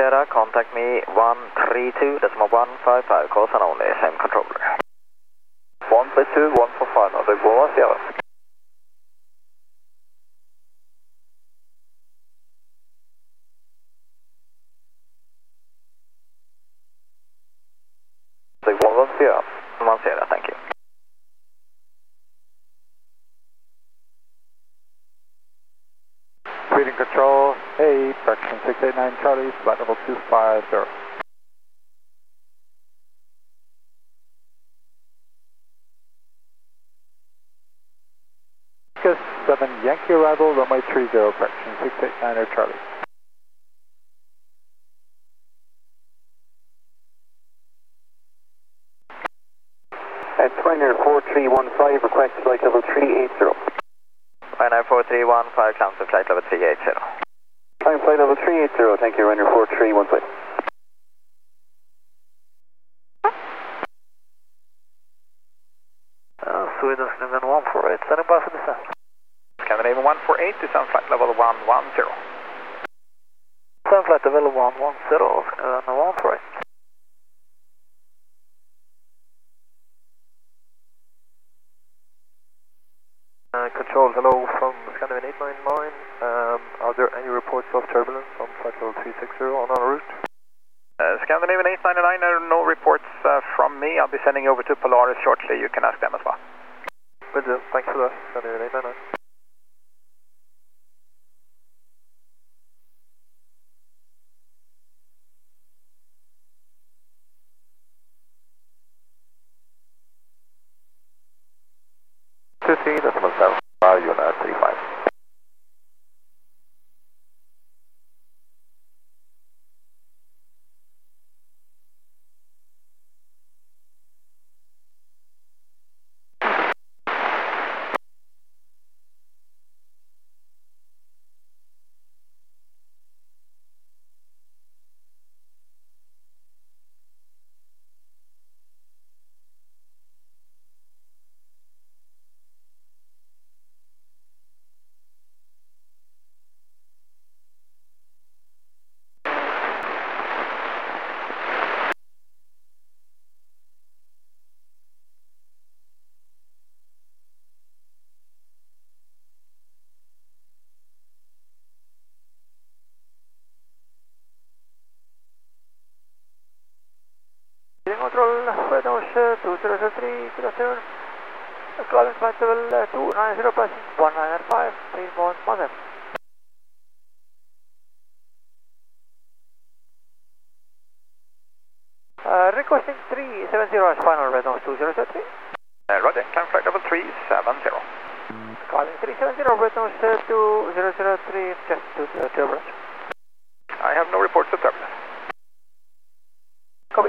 Sierra, contact me 132.155, calls and only, same controller. 132, 145, Nordic Boa, Sierra. Nordic 1 Sierra. 1 Sierra, thank you. Reading control, hey, fraction 689 Charlie, flight level 250. Lucas 7 Yankee arrival, runway 30, fraction 689 Charlie. At Twiner 4315, request flight level 380. Ryanair 4315, cancel flight level 380. Climb flight level 380, thank you, Ryanair 4315. Sweden Scandinavian 148, standing by for descent. Scandinavian 148, descent flight level 110. Descent flight level 110, Scandinavian 148. Control, hello from Scandinavian 899. Are there any reports of turbulence on flight level 360 on our route? Scandinavian 899, there are no reports from me. I'll be sending you over to Polaris shortly. You can ask them as well. Will do. Thanks for that, Scandinavian 899. Unit 35. Control, Fedos 2003, good afternoon. Climbing flight level 290, passing 195, 3 requesting 370 as final, Fedos 2003. Roger, climb flight level 370. Calling 370, Fedos 2003, just to the turbulence. I have no reports of turbulence. Copy.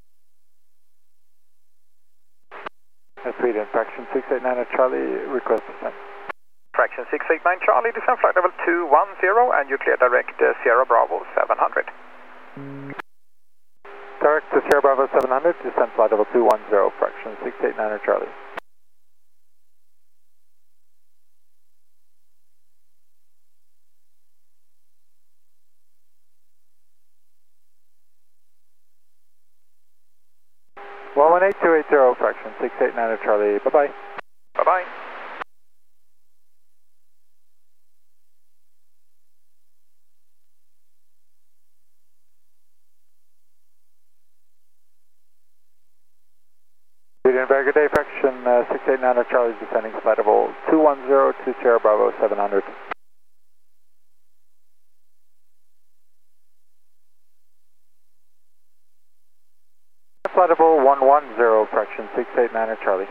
Sweden, fraction 689 at Charlie, request descent. Fraction 689 Charlie, descent flight level 210, and you clear direct Sierra Bravo 700. Direct to Sierra Bravo 700, descent flight level 210, fraction 689 at Charlie. One 18280, fraction 689 at Charlie, bye-bye. Bye-bye. Very good day, fraction 689 at Charlie, descending flight level 210 to Sierra Bravo 700. Flight level 110, fraction 689 at Charlie.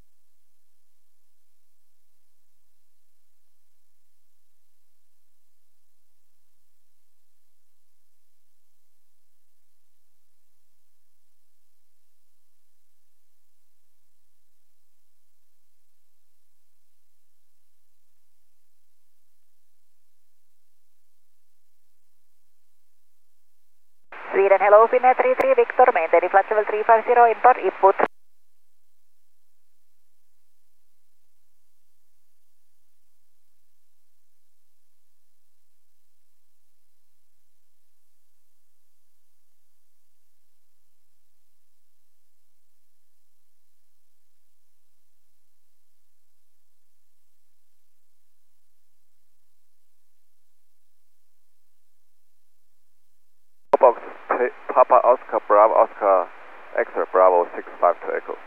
Sweden, hello, Finnair 33 Victor, maintaining flight level 350, import input. Oscar Bravo, Oscar X-ray Bravo 652 Echo.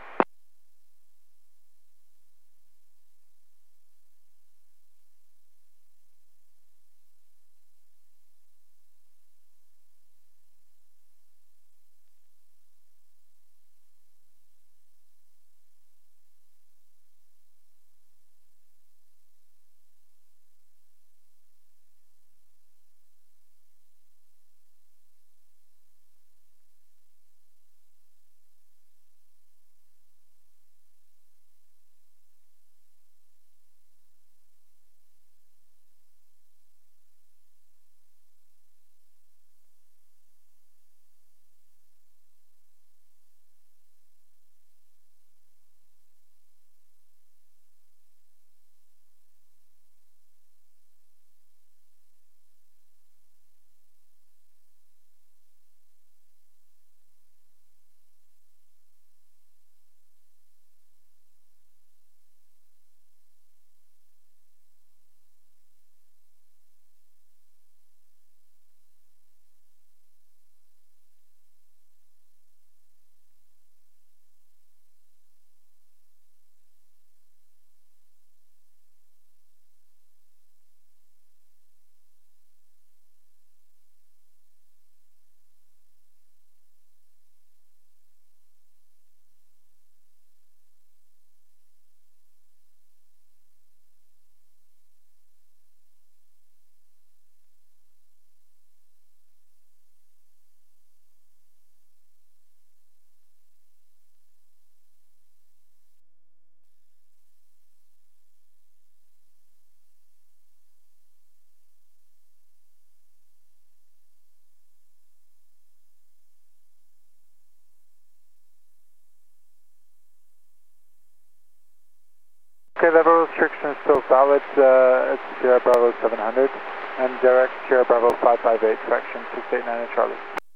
Okay, level restriction is still valid. It's Sierra Bravo 700 and direct Sierra Bravo 558, correction 689 Charlie.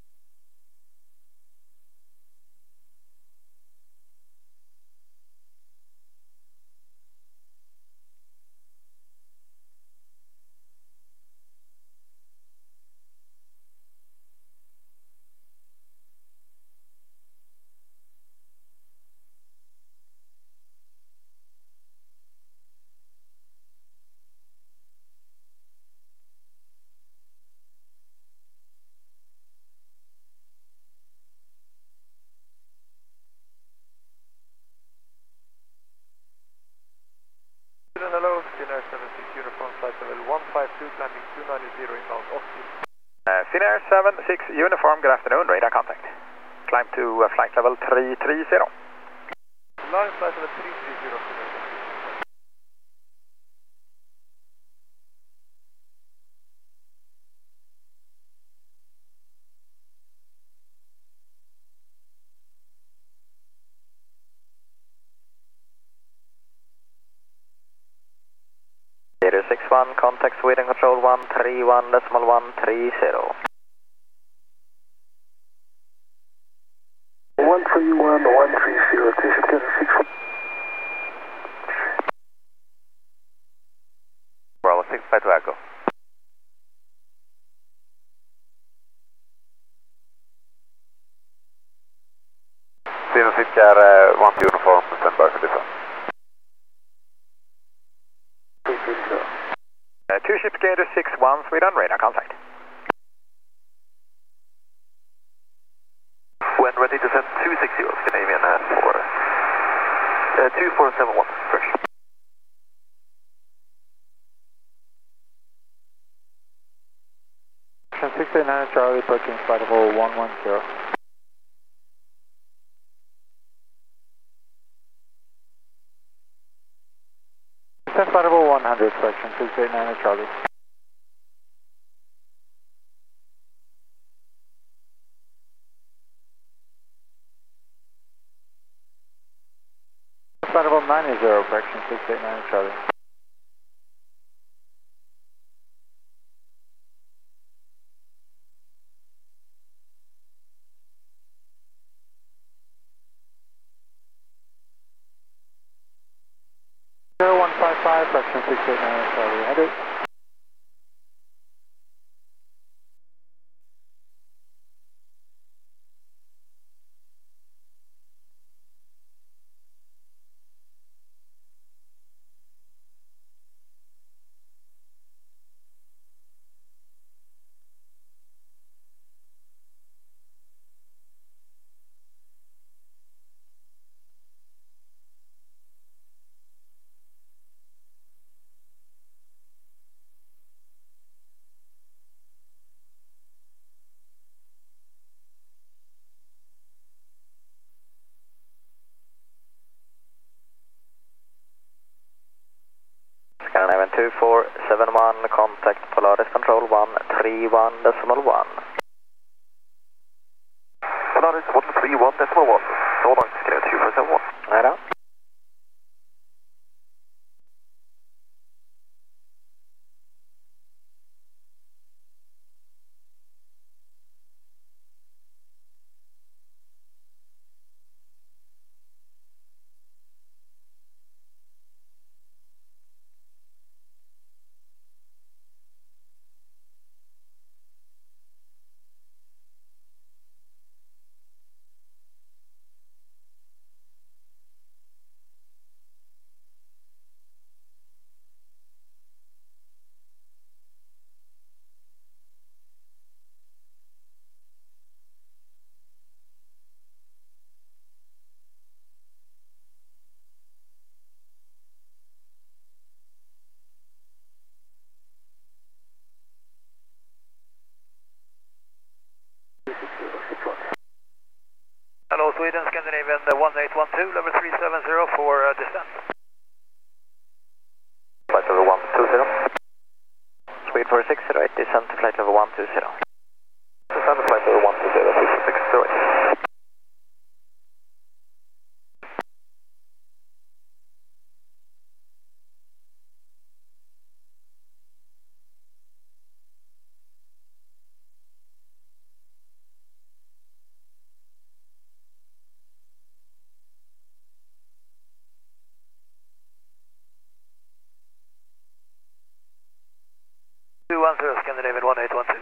Hello, Finnair 76 uniform flight level 152, climbing 290 inbound Austin. Finnair 76 uniform, good afternoon, radar contact. Climb to flight level 330. Line flight level 330, Finnair. Zero 61, contact Sweden control 131.130. 131.130, Bravo 652 Echo. Sweden skickar 1 uniform, standby för different. 2 ship Gator 61, Sweden, radar contact. When ready to send 260, Scandinavian for 2471, fresh. Action 689 Charlie, approaching flight level 110. Set flight level 100, correction 689 Charlie. Flight level 90, correction 689 Charlie. Correction 689 Charlie, 100. 2471, contact Polaris Control 131.1. Polaris 131.1. Så långt skrev 2471. Nej då. Hello, Sweden, Scandinavian 1812, level 370 for descent. Flight level 120. Swede 4608, descent to flight level 120. Descend to flight level 120, 608. Scandinavian 1812.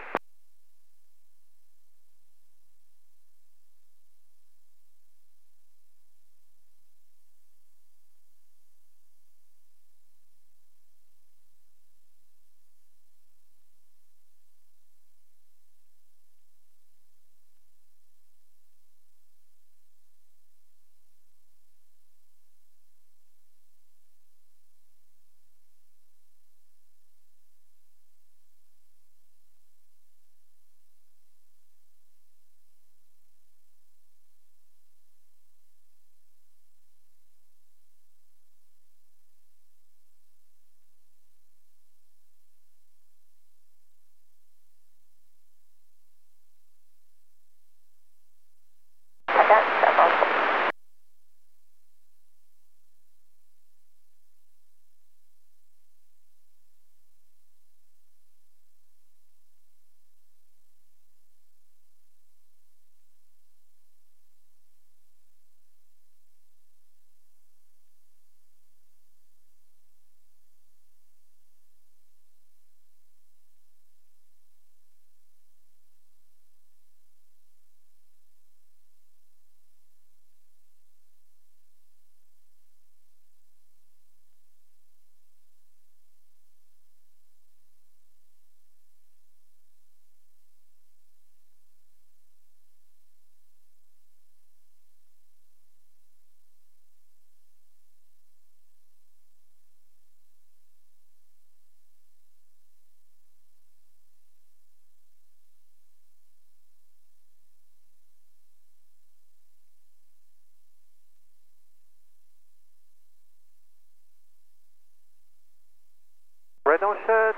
Reynolds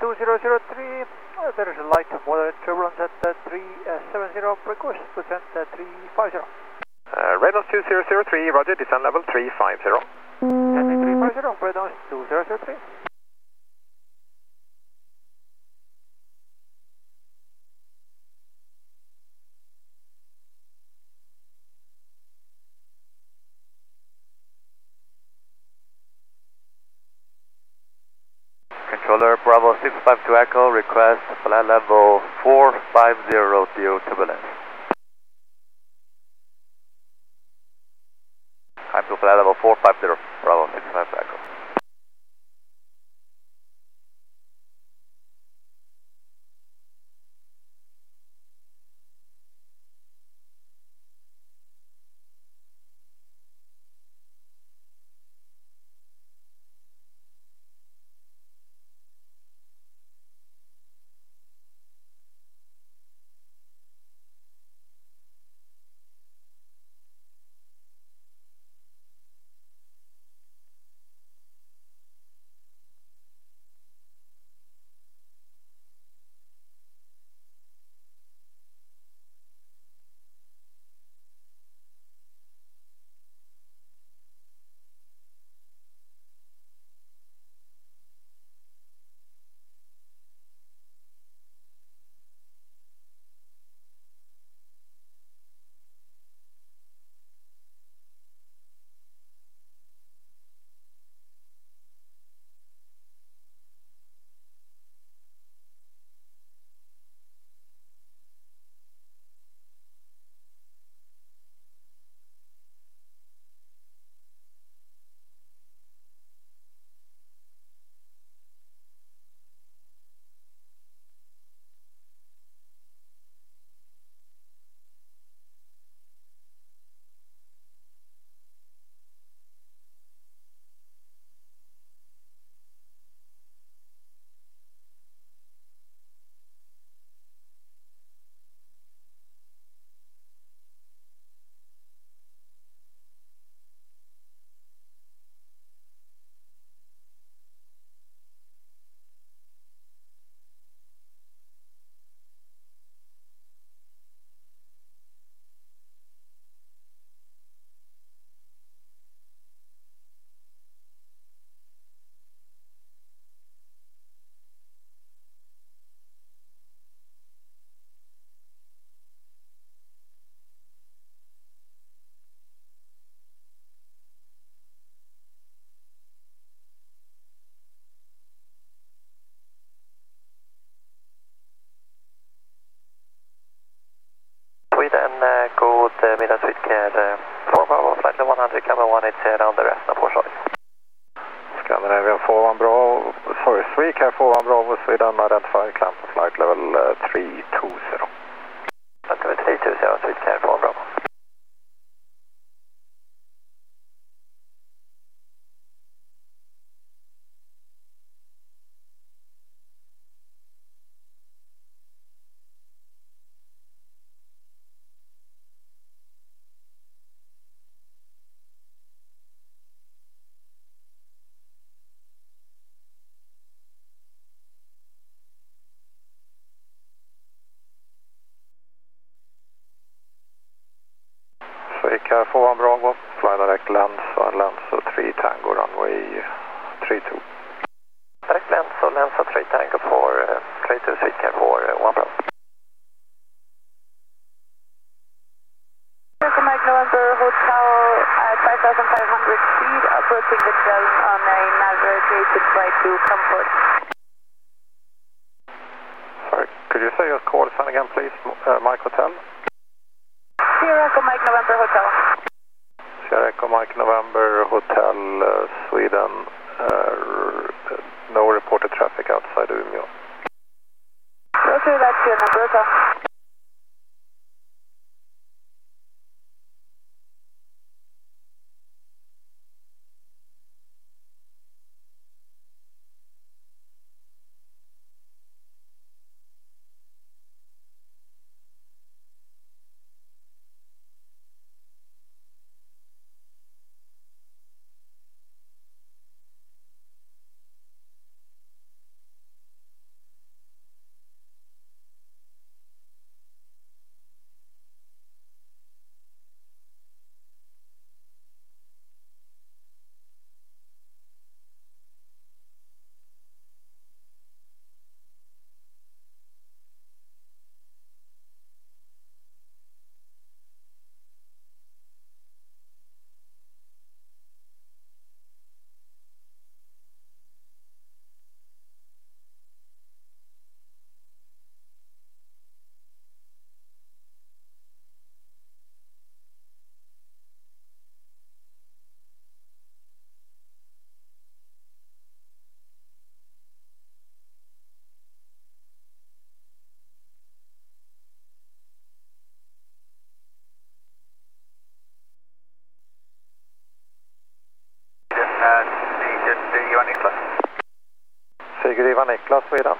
2003, there is a light moderate turbulence at 370, request to descent 350. Reynolds 2003, roger, descent level 350. Descending 350, Reynolds 2003. Controller Bravo 652 Echo, request flight level 450 due turbulence. Climb to flight level 450, Bravo 652 Echo. God middag Swedcare. 4 Bravo, flight level 100, cabin 180 down the rest of Porsche. Scandinavian 4-1 Bravo, sorry, Swedcare 4-1 Bravo, Sweden, identify, climb to flight level 320. Flight level 320, Swedcare 4 Bravo. Swedcare 4-1 Bravo, fly direct lens och lens och 3 Tango runway 32. Direct lens och lens och 3 Tango for 32 Swedcare 4 1 Bravo. Mike November Hotel at 5,500 feet, approaching the train on a navigated flight to Comfort. Sorry, could you say your call sign again please, Mike Hotel? Sierra Echo Mike November Hotel. Sierra Echo Mike November Hotel, Sweden, no reported traffic outside Umeå. Roger, that's your number hotel. Ivan Niklas. Sigurd Ivan Niklas, Sweden.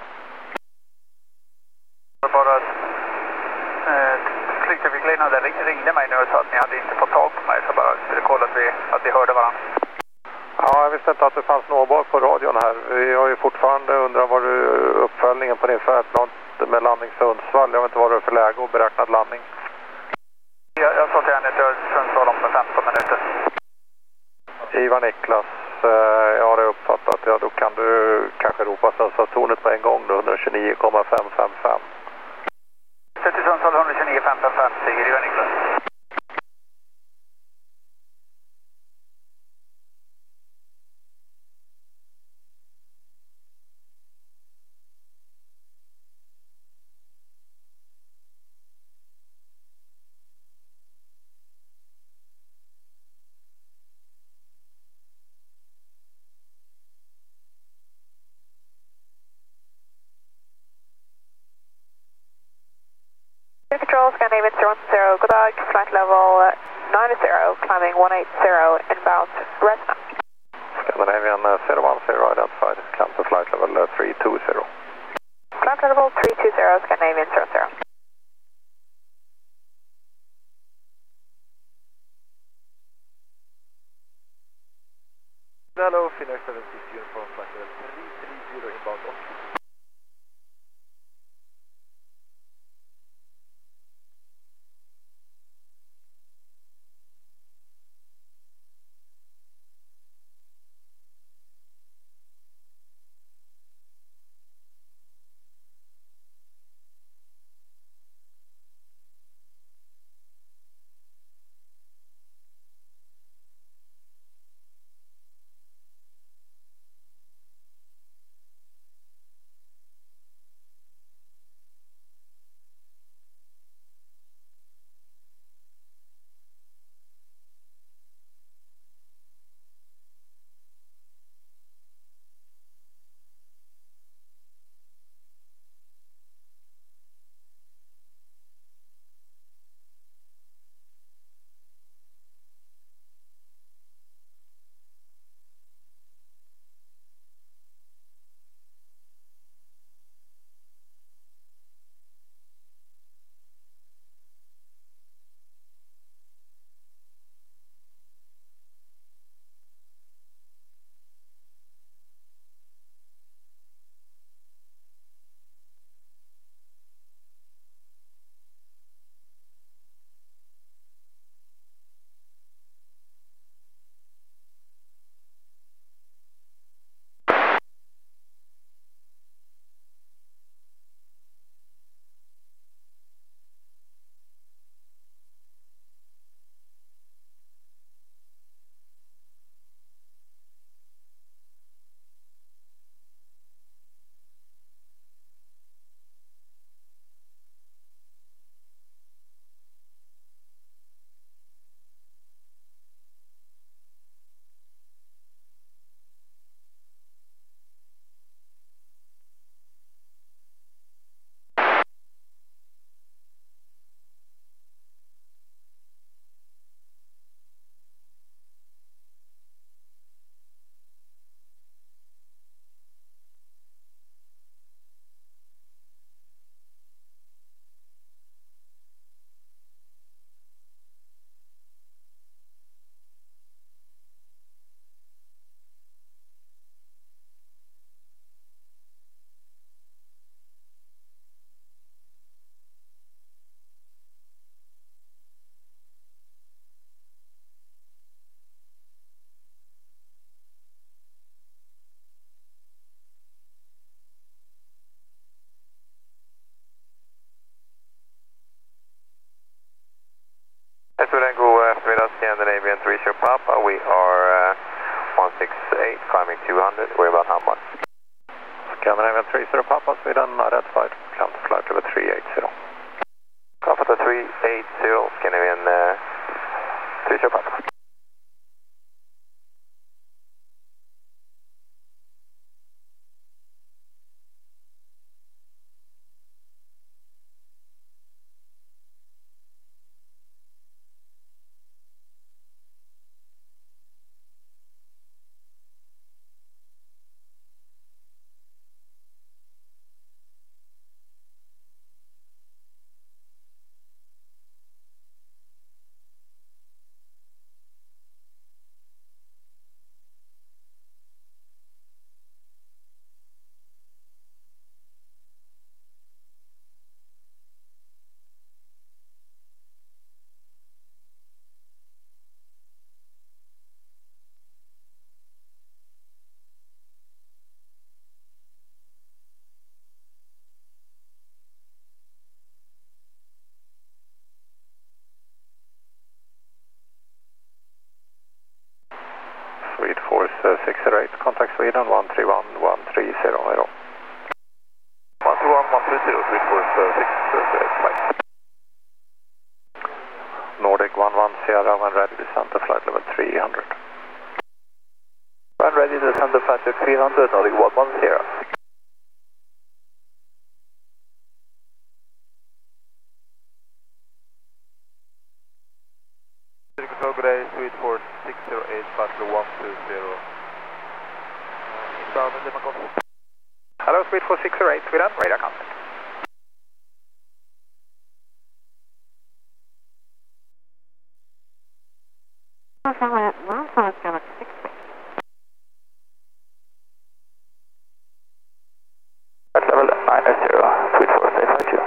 Bara flygtrafikledaren där ringde mig nu och sa att ni hade inte fått tag på mig, så bara ville kolla att vi hörde varandra. Ja, jag visste inte att det fanns någon på radion här. Vi har ju fortfarande undrat vad du uppföljningen på din färdplan med landning Sundsvall. Jag vet inte vad det är för läge och beräknad landning. Jag sa till henne att jag är Sundsvall om 15 minuter. Ivan Niklas, jag har det uppfattat. Ja, då kan du kanske ropa Sundsvallstornet på en gång då, 129,555. Sätt till Sundsvall 129,555, Sigurd Ivan Niklas. Control, Scandinavian 010, good luck, flight level 90, climbing 180, inbound, rest now. Scandinavian 010 identified, climb to flight level 320. Flight level 320, Scandinavian 00. Hello, Finnair 76 uniform, flight level 330 inbound Oslo. Sierra Papa, we are 168, climbing 200, we're about how much? Scandinavian 30 Papa, Sweden, identified, come to flight level 380. Papa 380, Scandinavian 30 Papa. Swede Force 608, contact Sweden 131-130. 131-130, Swede Force 608, flight. Nordic 11 Sierra, when ready, descend to flight level 300. When ready, descend to flight level 300, Nordic 11 Sierra. Good day, Swede Force 608, flight level 120. Inbound Lima Golf. Hello, Swede Force 608, Sweden, radar contact. Level 90, Swede Force 852.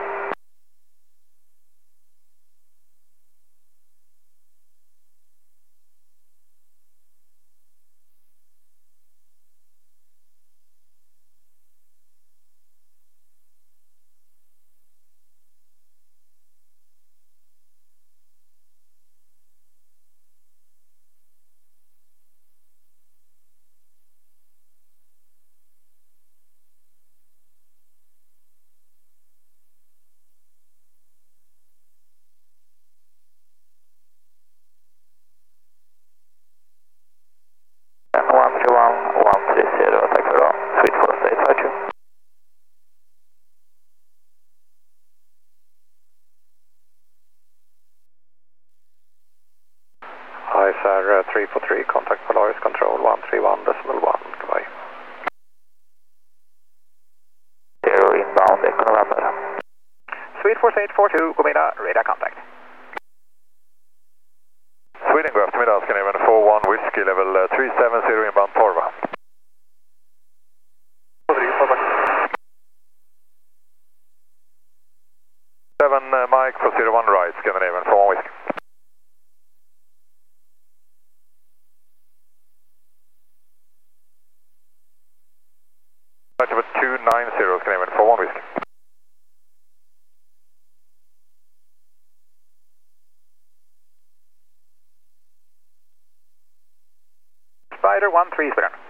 Tack för idag. Swede Force 852. Hi, sir, 343, contact Polaris Control 131.1, goodbye. Zero inbound, Echo November. Swede Force 842, Gomina, radar contact. Sweden, god eftermiddag, Scandinavian 41, Whiskey, level 370, inbound Torva. 7 Mike for 01 right, Scandinavian 41 Whiskey. Flight level 290, Scandinavian 41 Whiskey. Spider 13, Sweden.